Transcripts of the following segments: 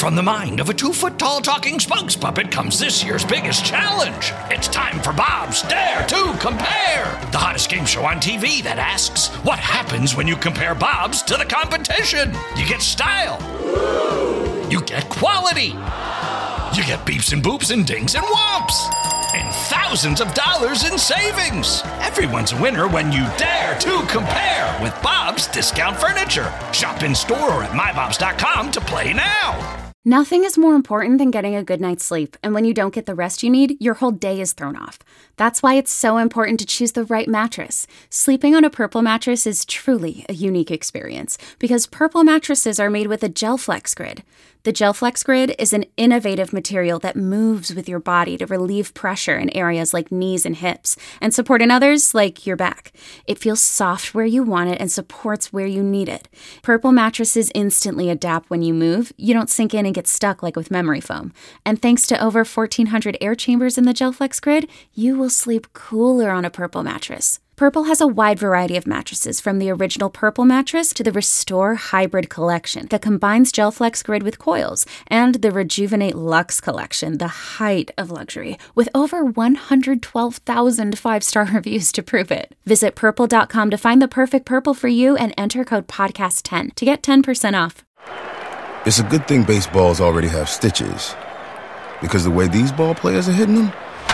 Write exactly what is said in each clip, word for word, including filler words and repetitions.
From the mind of a two-foot-tall talking spokes puppet comes this year's biggest challenge. It's time for Bob's Dare to Compare, the hottest game show on T V that asks, what happens when you compare Bobs to the competition? You get style. You get quality. You get beeps and boops and dings and whomps. And thousands of dollars in savings. Everyone's a winner when you dare to compare with Bob's Discount Furniture. Shop in store or at my bobs dot com to play now. Nothing is more important than getting a good night's sleep, and when you don't get the rest you need, your whole day is thrown off. That's why it's so important to choose the right mattress. Sleeping on a Purple mattress is truly a unique experience, because Purple mattresses are made with a GelFlex Grid. The GelFlex Grid is an innovative material that moves with your body to relieve pressure in areas like knees and hips, and support in others like your back. It feels soft where you want it and supports where you need it. Purple mattresses instantly adapt when you move. You don't sink in and get stuck like with memory foam. And thanks to over fourteen hundred air chambers in the GelFlex Grid, you will sleep cooler on a Purple mattress. Purple has a wide variety of mattresses, from the original Purple mattress to the Restore Hybrid collection that combines GelFlex Grid with coils, and the Rejuvenate Luxe collection, the height of luxury, with over one hundred twelve thousand five-star reviews to prove it. Visit purple dot com to find the perfect Purple for you and enter code podcast ten to get ten percent off. It's a good thing baseballs already have stitches, because the way these ball players are hitting them,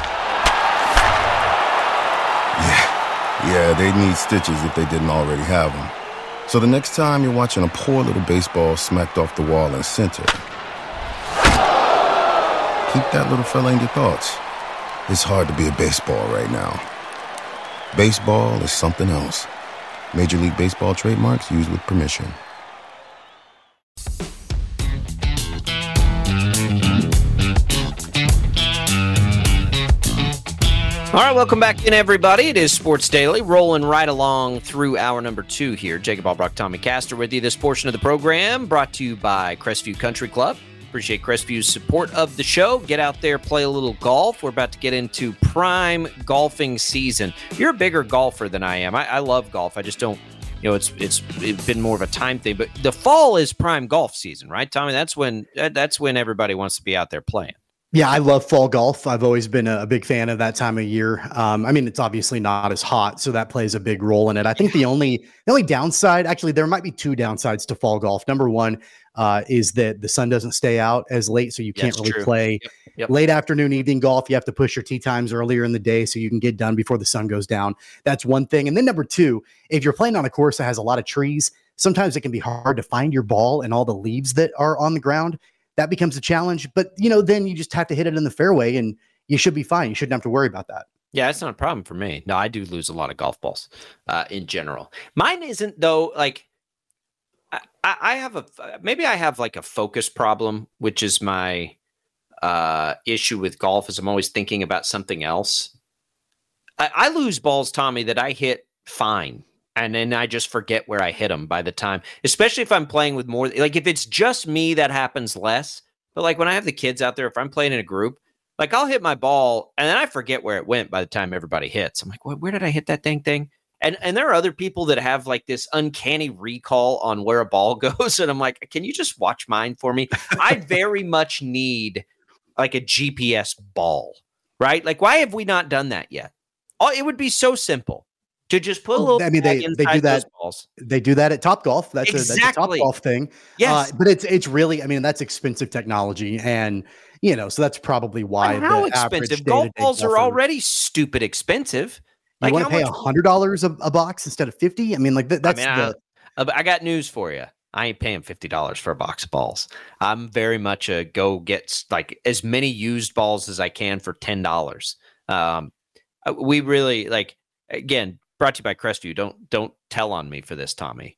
yeah. Yeah, they need stitches if they didn't already have them. So the next time you're watching a poor little baseball smacked off the wall in center, keep that little fella in your thoughts. It's hard to be a baseball right now. Baseball is something else. Major League Baseball trademarks used with permission. All right, welcome back in, everybody. It is Sports Daily, rolling right along through hour number two here. Jacob Albrock, Tommy Castor with you. This portion of the program brought to you by Crestview Country Club. Appreciate Crestview's support of the show. Get out there, play a little golf. We're about to get into prime golfing season. You're a bigger golfer than I am. I, I love golf. I just don't, you know, it's, it's it's been more of a time thing. But the fall is prime golf season, right, Tommy? That's when that's when everybody wants to be out there playing. Yeah, I love fall golf. I've always been a, a big fan of that time of year. Um, I mean, it's obviously not as hot, so that plays a big role in it. I think the only the only downside, actually, there might be two downsides to fall golf. Number one uh, is that the sun doesn't stay out as late, so you can't really true. play yep. Yep. late afternoon, evening golf. You have to push your tee times earlier in the day so you can get done before the sun goes down. That's one thing. And then number two, if you're playing on a course that has a lot of trees, sometimes it can be hard to find your ball and all the leaves that are on the ground. That becomes a challenge, but you know, then you just have to hit it in the fairway and you should be fine. You shouldn't have to worry about that. Yeah, it's not a problem for me. No, I do lose a lot of golf balls uh, in general. Mine isn't though. Like I, I have a, maybe I have like a focus problem, which is my uh, issue with golf is I'm always thinking about something else. I, I lose balls, Tommy, that I hit fine. And then I just forget where I hit them by the time, especially if I'm playing with more, like if it's just me, that happens less. But like when I have the kids out there, if I'm playing in a group, like I'll hit my ball and then I forget where it went by the time everybody hits. I'm like, well, where did I hit that dang thing? And and there are other people that have like this uncanny recall on where a ball goes. And I'm like, can you just watch mine for me? I very much need like a G P S ball, right? Like, why have we not done that yet? Oh, it would be so simple. To just put a little, I mean, they, they do that. Balls. They do that at Top Golf. That's exactly. a, that's a Top Golf thing. Yes, uh, but it's it's really, I mean, that's expensive technology, and you know, so that's probably why. Well, how the expensive? Golf balls golfer, are already stupid expensive. You like, want to pay a hundred dollars a box instead of fifty? I mean, like that, that's. I, mean, the, I, I got news for you. I ain't paying fifty dollars for a box of balls. I'm very much a go get like as many used balls as I can for ten dollars. Um, we really like again. Brought to you by Crestview. Don't don't tell on me for this, Tommy.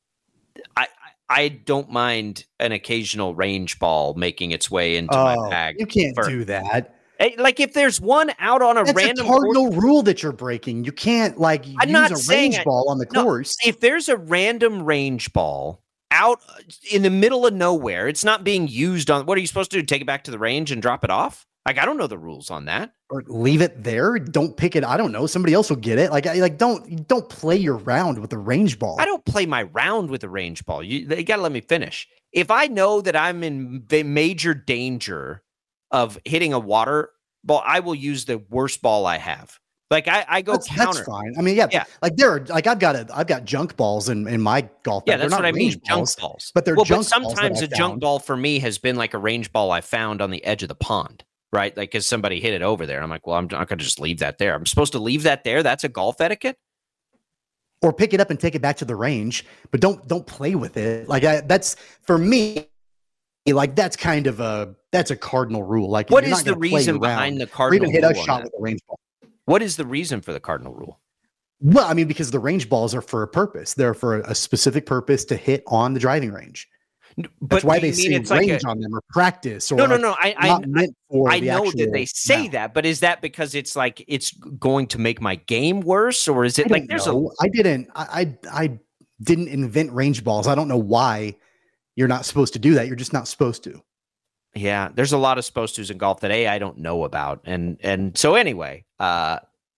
I I don't mind an occasional range ball making its way into oh, my bag. You can't for, do that. Like if there's one out on a That's random a cardinal course, rule that you're breaking. You can't like I'm use not a saying range I, ball on the no, course. If there's a random range ball out in the middle of nowhere, it's not being used on. What are you supposed to do? Take it back to the range and drop it off? Like, I don't know the rules on that. Or leave it there. Don't pick it. I don't know. Somebody else will get it. Like, I, like don't don't play your round with a range ball. I don't play my round with a range ball. You, you got to let me finish. If I know that I'm in major danger of hitting a water ball, I will use the worst ball I have. Like I, I go that's, counter. That's fine. I mean, yeah, yeah. Like there are like I've got a I've got junk balls in, in my golf bag. Yeah, that's what I mean. Junk balls, but they're well, junk but sometimes balls a junk ball for me has been like a range ball I found on the edge of the pond, right? Like because somebody hit it over there. I'm like, well, I'm not going to just leave that there. I'm supposed to leave that there. That's a golf etiquette. Or pick it up and take it back to the range, but don't don't play with it. Like I, that's for me. Like that's kind of a that's a cardinal rule. Like what is the reason behind the cardinal rule? Or even hit a shot that? with a range ball. What is the reason for the cardinal rule? Well, I mean, because the range balls are for a purpose. They're for a specific purpose to hit on the driving range. That's but why they say it's range like a, on them or practice. Or no, no, like no. I, I, I know that they say round. that, but is that because it's like it's going to make my game worse, or is it I like there's know. a? I didn't. I, I I didn't invent range balls. I don't know why you're not supposed to do that. You're just not supposed to. Yeah, there's a lot of supposed tos in golf that a I don't know about, and and so anyway, uh,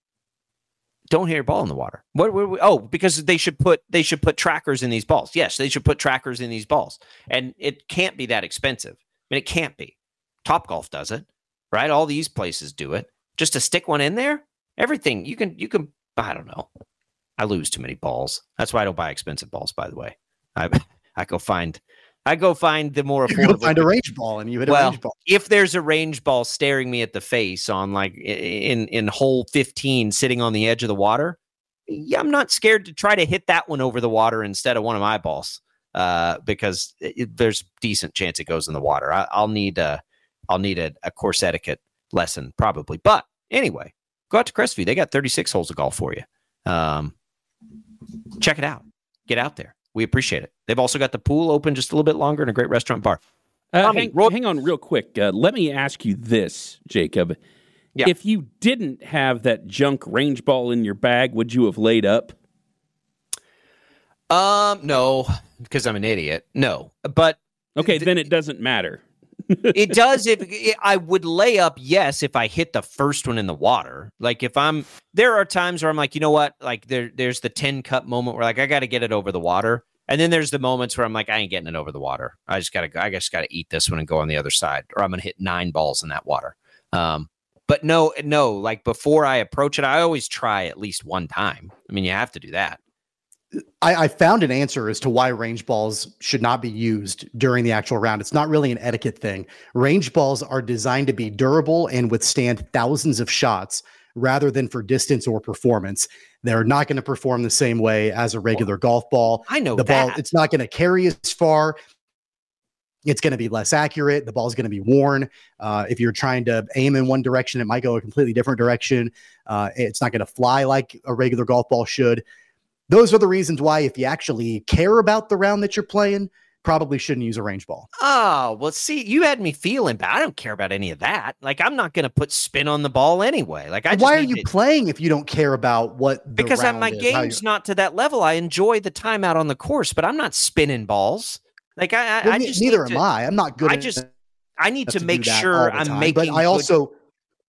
don't hit your ball in the water. What? what, what oh, because they should put they should put trackers in these balls. Yes, they should put trackers in these balls, and it can't be that expensive. I mean, it can't be. Topgolf does it, right? All these places do it. Just to stick one in there, everything you can you can. I don't know. I lose too many balls. That's why I don't buy expensive balls. By the way, I I go find. I go find the more affordable. You go find a range ball and you hit well, a range ball. If there's a range ball staring me at the face on like in in hole fifteen, sitting on the edge of the water, yeah, I'm not scared to try to hit that one over the water instead of one of my balls, uh, because it, there's decent chance it goes in the water. I, I'll need a I'll need a, a course etiquette lesson probably. But anyway, go out to Crestview. They got thirty-six holes of golf for you. Um, check it out. Get out there. We appreciate it. They've also got the pool open just a little bit longer and a great restaurant bar. Uh, Tommy, hang, ro- hang on real quick. Uh, let me ask you this, Jacob. Yeah. If you didn't have that junk range ball in your bag, would you have laid up? Um, no, because I'm an idiot. No, but okay, th- then it doesn't matter. It does. If it, I would lay up, yes, if I hit the first one in the water. Like if I'm, there are times where I'm like, you know what? Like there, there's the ten cup moment where like I got to get it over the water, and then there's the moments where I'm like, I ain't getting it over the water. I just gotta, I just gotta eat this one and go on the other side, or I'm gonna hit nine balls in that water. Um, but no, no, like before I approach it, I always try at least one time. I mean, you have to do that. I, I found an answer as to why range balls should not be used during the actual round. It's not really an etiquette thing. Range balls are designed to be durable and withstand thousands of shots rather than for distance or performance. They're not going to perform the same way as a regular golf ball. I know the that. ball. It's not going to carry as far. It's going to be less accurate. The ball is going to be worn. Uh, if you're trying to aim in one direction, it might go a completely different direction. Uh, it's not going to fly like a regular golf ball should. Those are the reasons why, if you actually care about the round that you're playing, probably shouldn't use a range ball. Oh, well, see, you had me feeling bad. I don't care about any of that. Like, I'm not going to put spin on the ball anyway. Like, I just why are you to... playing if you don't care about what the because round my is, game's not to that level. I enjoy the time out on the course, but I'm not spinning balls. Like, I, well, I just neither to, am I. I'm not good. I just, I need to, to make sure I'm time, making. But I also, good,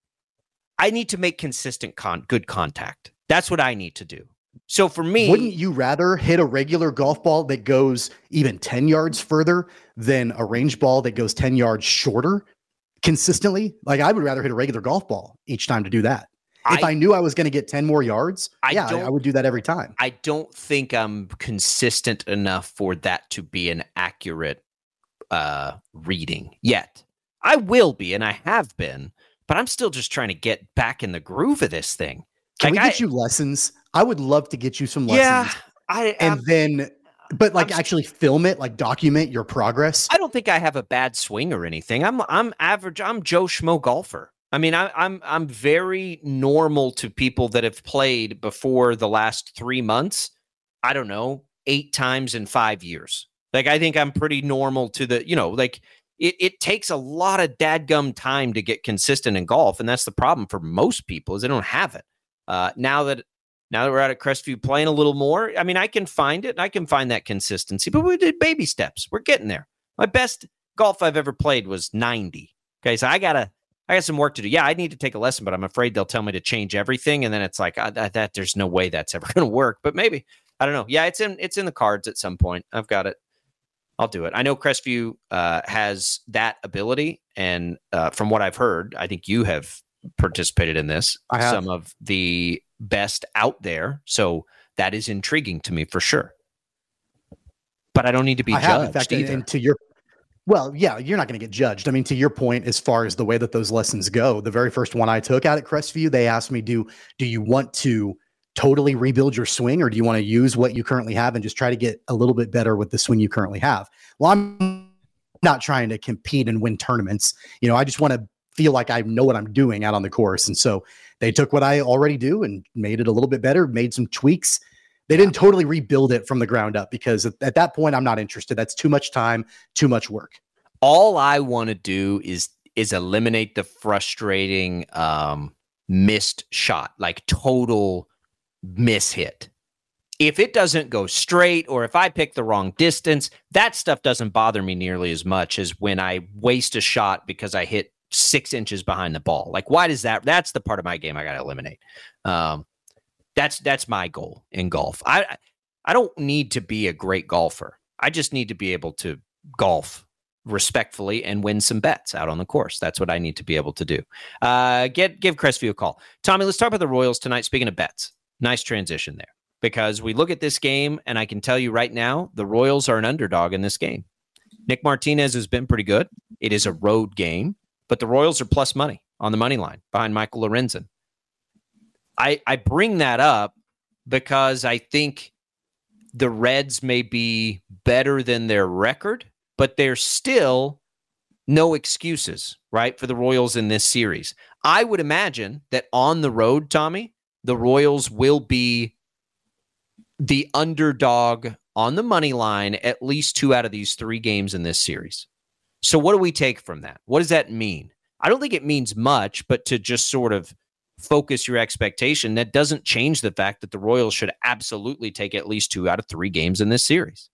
I need to make consistent con good contact. That's what I need to do. So for me, wouldn't you rather hit a regular golf ball that goes even ten yards further than a range ball that goes ten yards shorter consistently? Like, I would rather hit a regular golf ball each time to do that. If I, I knew I was going to get ten more yards, I yeah, I, I would do that every time. I don't think I'm consistent enough for that to be an accurate uh, reading yet. I will be, and I have been, but I'm still just trying to get back in the groove of this thing. Can like we get I, you lessons? I would love to get you some lessons. Yeah, I, and I'm, then, but like I'm, actually film it, like document your progress. I don't think I have a bad swing or anything. I'm I'm average. I'm Joe Schmo golfer. I mean, I, I'm I'm very normal to people that have played before the last three months. I don't know, eight times in five years. Like, I think I'm pretty normal to the, you know, like it, it takes a lot of dadgum time to get consistent in golf. And that's the problem for most people, is they don't have it. Uh, now that now that we're out at Crestview playing a little more, I mean, I can find it and I can find that consistency, but we did baby steps. We're getting there. My best golf I've ever played was ninety. Okay. So I gotta, I got some work to do. Yeah, I need to take a lesson, but I'm afraid they'll tell me to change everything, and then it's like uh, that, that. There's no way that's ever going to work. But maybe I don't know. Yeah, it's in it's in the cards at some point. I've got it. I'll do it. I know Crestview uh, has that ability, and uh, from what I've heard, I think you have participated in this. I have. Some of the best out there, so that is intriguing to me for sure. But I don't need to be I judged have, in fact, either. And to your Well, yeah, you're not going to get judged. I mean, to your point, as far as the way that those lessons go, the very first one I took out at Crestview, they asked me, do, do you want to totally rebuild your swing, or do you want to use what you currently have and just try to get a little bit better with the swing you currently have? Well, I'm not trying to compete and win tournaments. You know, I just want to feel like I know what I'm doing out on the course. And so they took what I already do and made it a little bit better, made some tweaks. They didn't totally rebuild it from the ground up, because at, at that point, I'm not interested. That's too much time, too much work. All I want to do is is eliminate the frustrating um, missed shot, like total miss hit. If it doesn't go straight, or if I pick the wrong distance, that stuff doesn't bother me nearly as much as when I waste a shot because I hit six inches behind the ball. Like, why does that? That's the part of my game I got to eliminate. Um, That's that's my goal in golf. I I don't need to be a great golfer. I just need to be able to golf respectfully and win some bets out on the course. That's what I need to be able to do. Uh, get give Crestview a call. Tommy, let's talk about the Royals tonight. Speaking of bets, nice transition there, because we look at this game, and I can tell you right now, the Royals are an underdog in this game. Nick Martinez has been pretty good. It is a road game, but the Royals are plus money on the money line behind Michael Lorenzen. I, I bring that up because I think the Reds may be better than their record, but there's still no excuses, right, for the Royals in this series. I would imagine that on the road, Tommy, the Royals will be the underdog on the money line at least two out of these three games in this series. So what do we take from that? What does that mean? I don't think it means much, but to just sort of focus your expectation, that doesn't change the fact that the Royals should absolutely take at least two out of three games in this series.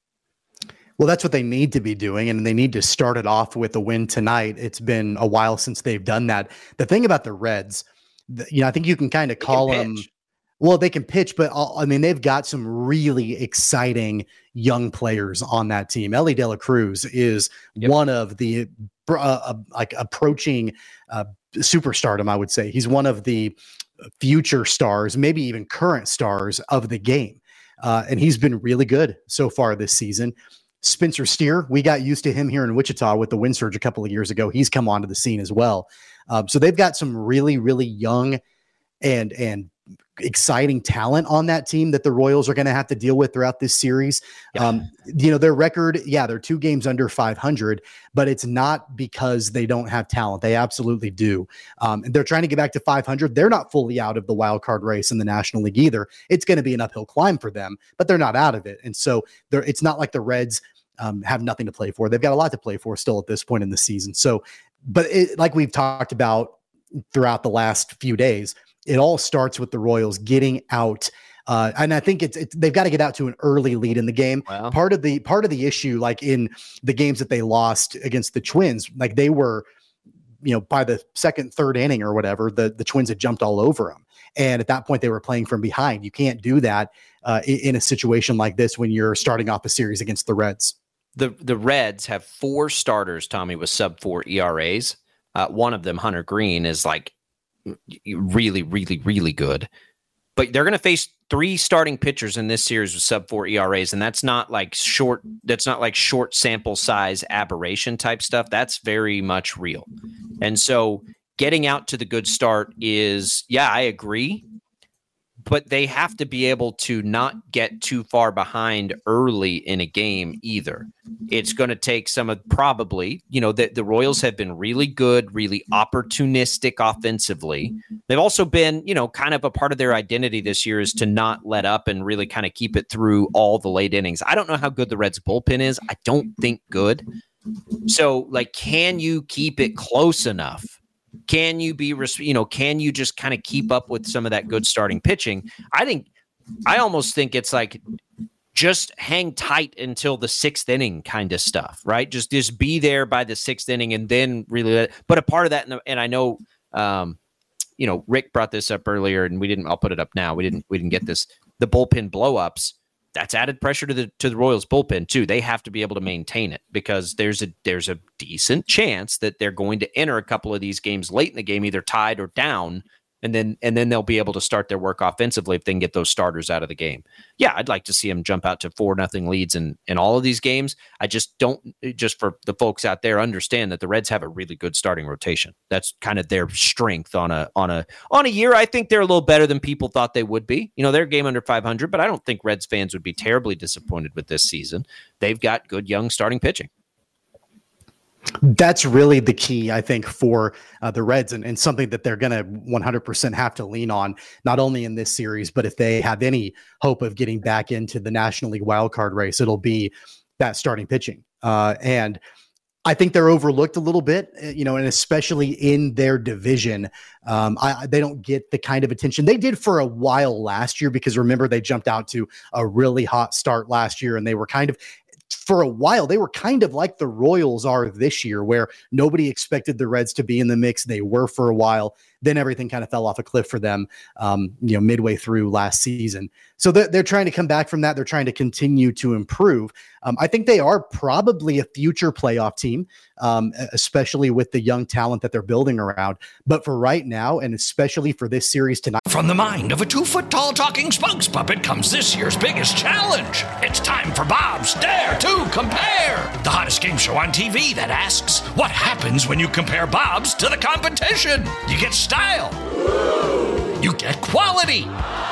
Well, that's what they need to be doing, and they need to start it off with a win tonight. It's been a while since they've done that. The thing about the Reds, you know, I think you can kind of call them, well, they can pitch, but I mean, they've got some really exciting young players on that team. Elly De La Cruz is yep. one of the uh, uh, like approaching uh, superstardom, I would say. He's one of the future stars, maybe even current stars of the game. Uh, and he's been really good so far this season. Spencer Steer, we got used to him here in Wichita with the wind surge a couple of years ago. He's come onto the scene as well. Um, so they've got some really, really young and, and exciting talent on that team that the Royals are going to have to deal with throughout this series. Yeah. Um, you know, their record, yeah, they're two games under five hundred, but it's not because they don't have talent. They absolutely do. Um, and they're trying to get back to five hundred. They're not fully out of the wild card race in the National League either. It's going to be an uphill climb for them, but they're not out of it. And so they're, it's not like the Reds um, have nothing to play for. They've got a lot to play for still at this point in the season. So, but it, like we've talked about throughout the last few days, it all starts with the Royals getting out. Uh, and I think it's, it's they've got to get out to an early lead in the game. Wow. Part of the part of the issue, like in the games that they lost against the Twins, like they were, you know, by the second, third inning or whatever, the, the Twins had jumped all over them. And at that point, they were playing from behind. You can't do that uh, in, in a situation like this when you're starting off a series against the Reds. The the Reds have four starters, Tommy, with sub four E R As. Uh, one of them, Hunter Green, is like really, really, really good. But they're going to face three starting pitchers in this series with sub four E R As, and that's not like short. That's not like short sample size aberration type stuff. That's very much real. And so, getting out to the good start is, yeah, I agree. But they have to be able to not get too far behind early in a game either. It's going to take some of probably, you know, the, the Royals have been really good, really opportunistic offensively. They've also been, you know, kind of a part of their identity this year is to not let up and really kind of keep it through all the late innings. I don't know how good the Reds bullpen is. I don't think good. So, like, can you keep it close enough? Can you be, you know, can you just kind of keep up with some of that good starting pitching? I think, I almost think it's like just hang tight until the sixth inning kind of stuff, right? Just just be there by the sixth inning and then really let, but a part of that, and I know, um, you know, Rick brought this up earlier and we didn't, I'll put it up now. We didn't, we didn't get this, the bullpen blowups. That's added pressure to the to the Royals bullpen too. They have to be able to maintain it because there's a there's a decent chance that they're going to enter a couple of these games late in the game, either tied or down, and then and then they'll be able to start their work offensively if they can get those starters out of the game. Yeah, I'd like to see them jump out to four nothing leads in in all of these games. I just don't, just for the folks out there, understand that the Reds have a really good starting rotation. That's kind of their strength on a on a on a year. I think they're a little better than people thought they would be. You know, they're a game under five hundred, but I don't think Reds fans would be terribly disappointed with this season. They've got good young starting pitching. That's really the key, I think, for uh, the Reds, and, and something that they're going to one hundred percent have to lean on, not only in this series, but if they have any hope of getting back into the National League wildcard race, it'll be that starting pitching. Uh, and I think they're overlooked a little bit, you know, and especially in their division. Um, I, they don't get the kind of attention they did for a while last year, because remember, they jumped out to a really hot start last year, and they were kind of, for a while, they were kind of like the Royals are this year, where nobody expected the Reds to be in the mix. They were for a while. Then everything kind of fell off a cliff for them, um, you know, midway through last season. So they're, they're trying to come back from that. They're trying to continue to improve. Um, I think they are probably a future playoff team, um, especially with the young talent that they're building around. But for right now, and especially for this series tonight. From the mind of a two-foot-tall talking spokes puppet comes this year's biggest challenge. It's time for Bob's Dare to Compare, the hottest game show on T V that asks, what happens when you compare Bob's to the competition? You get style. You get quality.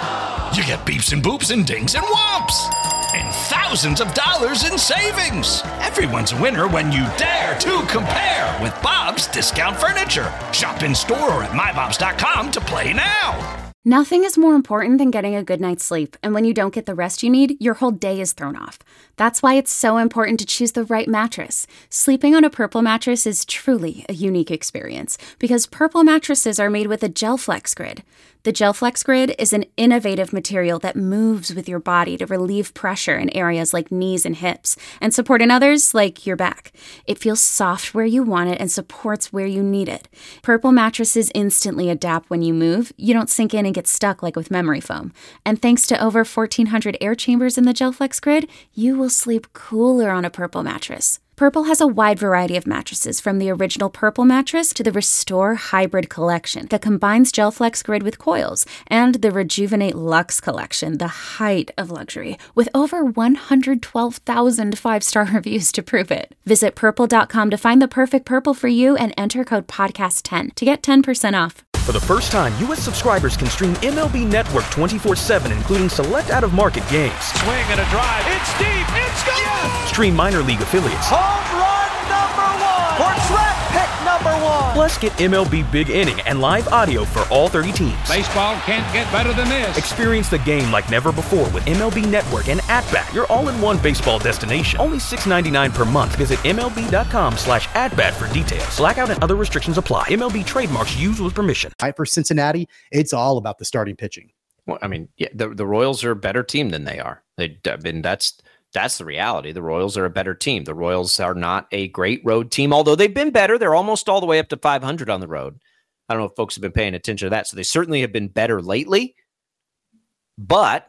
You get beeps and boops and dings and whomps. And thousands of dollars in savings. Everyone's a winner when you dare to compare with Bob's Discount Furniture. Shop in store or at my bobs dot com to play now. Nothing is more important than getting a good night's sleep, and when you don't get the rest you need, your whole day is thrown off. That's why it's so important to choose the right mattress. Sleeping on a Purple mattress is truly a unique experience, because Purple mattresses are made with a GelFlex Grid. The GelFlex Grid is an innovative material that moves with your body to relieve pressure in areas like knees and hips, and support in others like your back. It feels soft where you want it and supports where you need it. Purple mattresses instantly adapt when you move. You don't sink in and get stuck like with memory foam. And thanks to over fourteen hundred air chambers in the GelFlex Grid, you will sleep cooler on a Purple mattress. Purple has a wide variety of mattresses, from the original Purple mattress to the Restore Hybrid collection that combines GelFlex Grid with coils, and the Rejuvenate Luxe collection, the height of luxury, with over one hundred twelve thousand five-star reviews to prove it. Visit purple dot com to find the perfect Purple for you and enter code podcast ten to get ten percent off. For the first time, U S subscribers can stream M L B Network twenty-four seven, including select out-of-market games. Swing and a drive. It's deep. It's gone. Yes! Stream minor league affiliates. Home run number one. Or draft pick number one. Plus, get M L B Big Inning and live audio for all thirty teams. Baseball can't get better than this. Experience the game like never before with M L B Network and At-Bat, your all-in-one baseball destination. Only six ninety-nine per month. Visit M L B dot com slash at-bat for details. Blackout and other restrictions apply. M L B trademarks used with permission. For Cincinnati, it's all about the starting pitching. Well, I mean, yeah, the, the Royals are a better team than they are. They, I mean, that's that's the reality. The Royals are a better team. The Royals are not a great road team, although they've been better. They're almost all the way up to five hundred on the road. I don't know if folks have been paying attention to that. So they certainly have been better lately, but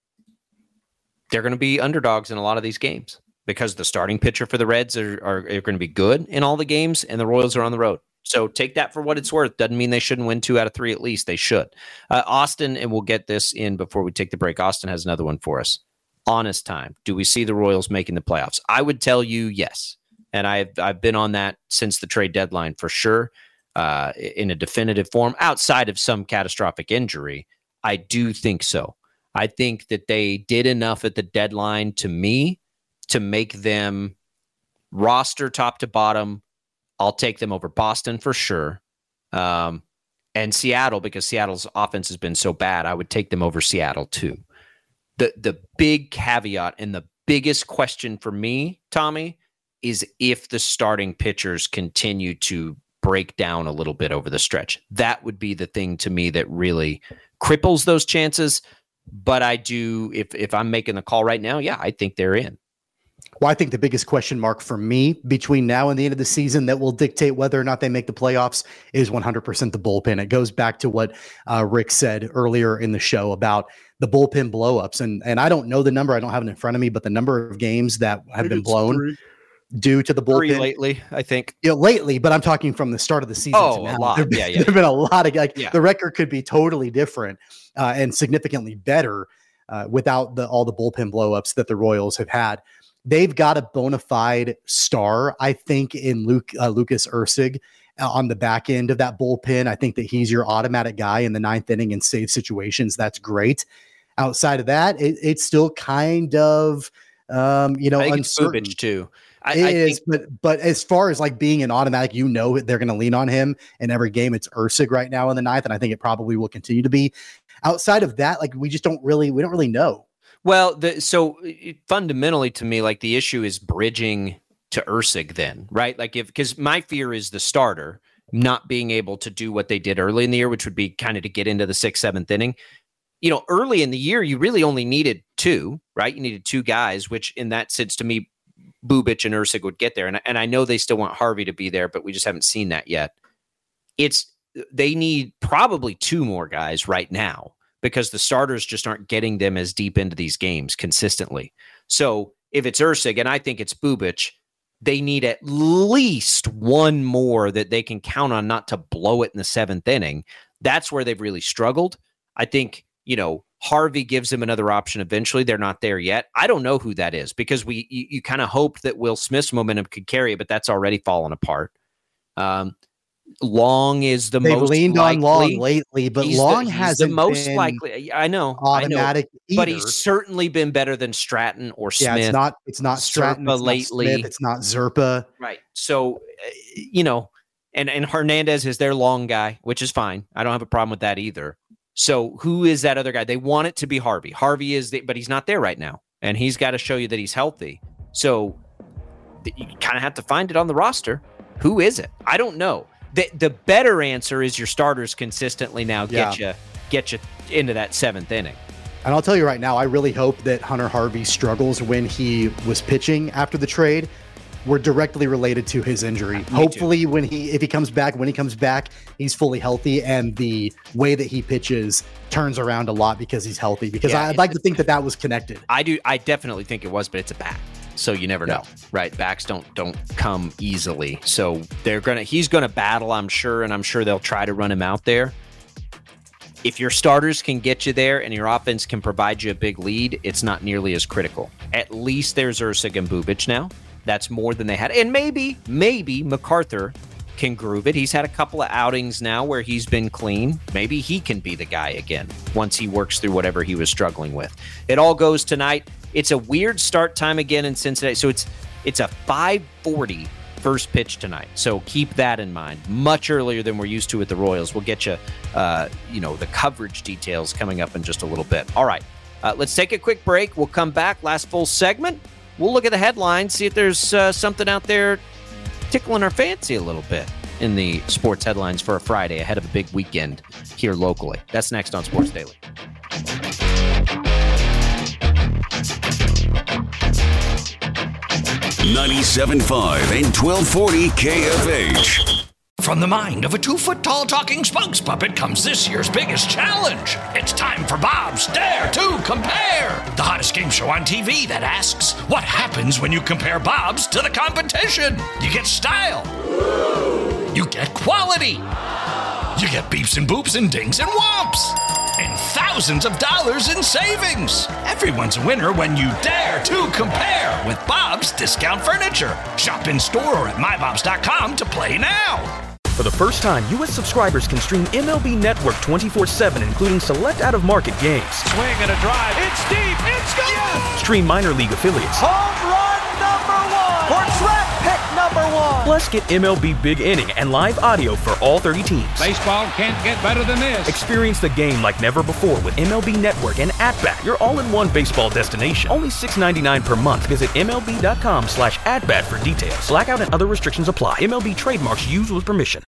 they're going to be underdogs in a lot of these games because the starting pitcher for the Reds are, are, are going to be good in all the games, and the Royals are on the road. So take that for what it's worth. Doesn't mean they shouldn't win two out of three at least. They should. Uh, Austin, and we'll get this in before we take the break. Austin has another one for us. Honest time. Do we see the Royals making the playoffs? I would tell you yes. And I've, I've been on that since the trade deadline for sure, uh, in a definitive form. Outside of some catastrophic injury, I do think so. I think that they did enough at the deadline, to me, to make them roster top to bottom. I'll take them over Boston for sure. Um, and Seattle, because Seattle's offense has been so bad, I would take them over Seattle too. The the big caveat and the biggest question for me, Tommy, is if the starting pitchers continue to break down a little bit over the stretch. That would be the thing to me that really cripples those chances. But I do, if if I'm making the call right now, yeah, I think they're in. Well, I think the biggest question mark for me between now and the end of the season that will dictate whether or not they make the playoffs is one hundred percent the bullpen. It goes back to what uh, Rick said earlier in the show about the bullpen blowups. And, and I don't know the number. I don't have it in front of me, but the number of games that have been blown three. due to the bullpen. Three lately, I think. Yeah, lately, but I'm talking from the start of the season. Oh, to now. a lot. There, yeah, yeah. There have been a lot of, like, yeah. the record could be totally different uh, and significantly better uh, without the all the bullpen blowups that the Royals have had. They've got a bona fide star, I think, in Luke uh, Lucas Erceg uh, on the back end of that bullpen. I think that he's your automatic guy in the ninth inning in save situations. That's great. Outside of that, it, it's still kind of, um, you know, I think uncertain. It's Bubic too. I, it I is, think- but but as far as like being an automatic, you know, they're going to lean on him in every game. It's Erceg right now in the ninth, and I think it probably will continue to be. Outside of that, like we just don't really, we don't really know. Well, the, so fundamentally to me, like the issue is bridging to Erceg then, right? Like if, because my fear is the starter not being able to do what they did early in the year, which would be kind of to get into the sixth, seventh inning. You know, early in the year, you really only needed two, right? You needed two guys, which in that sense to me, Bubic and Erceg would get there. And, and I know they still want Harvey to be there, but we just haven't seen that yet. It's, they need probably two more guys right now, because the starters just aren't getting them as deep into these games consistently. So if it's Erceg, and I think it's Bubic, they need at least one more that they can count on not to blow it in the seventh inning. That's where they've really struggled. I think, you know, Harvey gives them another option eventually. They're not there yet. I don't know who that is, because we you, you kind of hoped that Will Smith's momentum could carry it, but that's already fallen apart. Um, Long is the They've most leaned likely. on Long lately, but he's Long the, has the most likely. I know, automatic, I know, but he's certainly been better than Stratton or Smith. Yeah, it's not. It's not Stratton Zerpa it's lately. Not Smith, it's not Zerpa. Right. So, you know, and and Hernandez is their long guy, which is fine. I don't have a problem with that either. So who is that other guy? They want it to be Harvey. Harvey is, the, but he's not there right now, and he's got to show you that he's healthy. So you kind of have to find it on the roster. Who is it? I don't know. The the better answer is your starters consistently now get yeah. you get you into that seventh inning. And I'll tell you right now, I really hope that Hunter Harvey struggles when he was pitching after the trade were directly related to his injury. Me Hopefully too. when he if he comes back, when he comes back, he's fully healthy, and the way that he pitches turns around a lot because he's healthy. Because yeah, I'd like to think that that was connected. I do. I definitely think it was, but it's a bat. So you never know, yeah. right? Backs don't don't come easily. So they're gonna he's gonna battle, I'm sure, and I'm sure they'll try to run him out there. If your starters can get you there and your offense can provide you a big lead, it's not nearly as critical. At least there's Erceg and Bubic now. That's more than they had. And maybe, maybe MacArthur can groove it. He's had a couple of outings now where he's been clean. Maybe he can be the guy again once he works through whatever he was struggling with. It all goes tonight. It's a weird start time again in Cincinnati. So it's it's a five forty first pitch tonight. So keep that in mind. Much earlier than we're used to with the Royals. We'll get you, uh, you know, the coverage details coming up in just a little bit. All right, uh, let's take a quick break. We'll come back. Last full segment. We'll look at the headlines, see if there's uh, something out there tickling our fancy a little bit in the sports headlines for a Friday ahead of a big weekend here locally. That's next on Sports Daily. ninety-seven point five and twelve forty K F H. From the mind of a two-foot-tall talking spokes puppet comes this year's biggest challenge. It's time for Bob's Dare to Compare, the hottest game show on T V that asks, what happens when you compare Bob's to the competition? You get style. You get quality. You get beeps and boops and dings and whomps. And thousands of dollars in savings. Everyone's a winner when you dare to compare with Bob's Discount Furniture. Shop in store or at my bobs dot com to play now. For the first time, U S subscribers can stream M L B Network twenty-four seven, including select out-of-market games. Swing and a drive. It's deep. It's gone. Yes. Stream minor league affiliates. Home run number one. Or draft pick number one. Plus, get M L B Big Inning and live audio for all thirty teams. Baseball can't get better than this. Experience the game like never before with M L B Network and At-Bat, your all-in-one baseball destination. Only six ninety-nine per month. Visit M L B dot com slash at bat for details. Blackout and other restrictions apply. M L B trademarks used with permission.